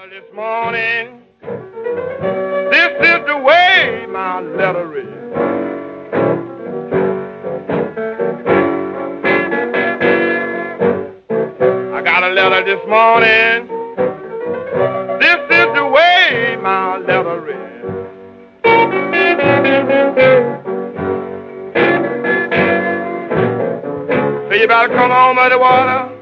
This morning, this is the way my letter read. I got a letter this morning. This is the way my letter read. So you better come on, muddy water.